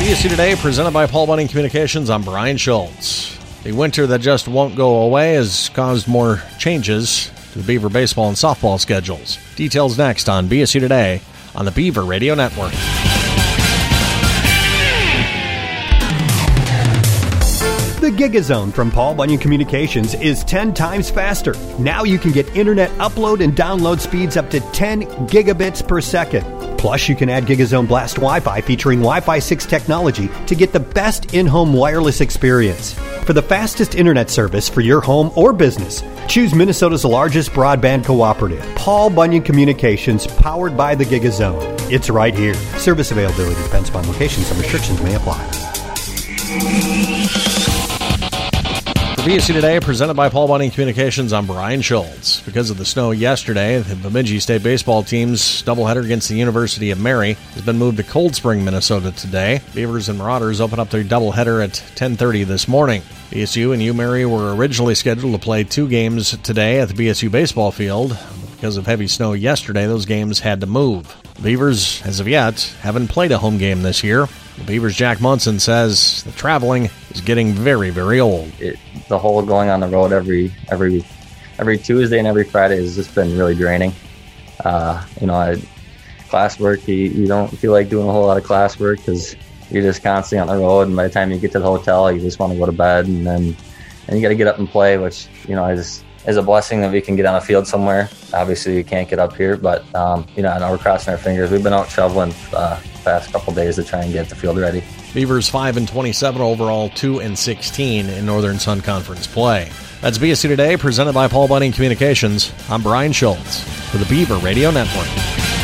BSU Today, presented by Paul Bunning Communications. I'm Brian Schultz. The winter that just won't go away has caused more changes to the Beaver baseball and softball schedules. Details next on BSU Today on the Beaver Radio Network. The GigaZone from Paul Bunyan Communications is 10 times faster. Now you can get internet upload and download speeds up to 10 gigabits per second. Plus, you can add GigaZone Blast Wi-Fi featuring Wi-Fi 6 technology to get the best in-home wireless experience. For the fastest internet service for your home or business, choose Minnesota's largest broadband cooperative, Paul Bunyan Communications, powered by the GigaZone. It's right here. Service availability depends upon location. Some restrictions may apply. BSU Today, presented by Paul Bunning Communications. I'm Brian Schultz. Because of the snow yesterday, the Bemidji State baseball team's doubleheader against the University of Mary has been moved to Cold Spring, Minnesota today. Beavers and Marauders open up their doubleheader at 10:30 this morning. BSU and UMary were originally scheduled to play 2 games today at the BSU baseball field. Because of heavy snow yesterday, those games had to move. The Beavers, as of yet, haven't played a home game this year. The Beavers' Jack Munson says the traveling is getting very, very old. The whole going on the road every Tuesday and every Friday has just been really draining. Classwork, you don't feel like doing a whole lot of classwork because you're just constantly on the road, and by the time you get to the hotel, you just want to go to bed, and you got to get up and play, which is a blessing that we can get on a field somewhere. Obviously, you can't get up here, but I know we're crossing our fingers. We've been out shoveling the past couple days to try and get the field ready. Beavers 5-27 overall, 2-16 in Northern Sun Conference play. That's BSU Today, presented by Paul Bunning Communications. I'm Brian Schultz for the Beaver Radio Network.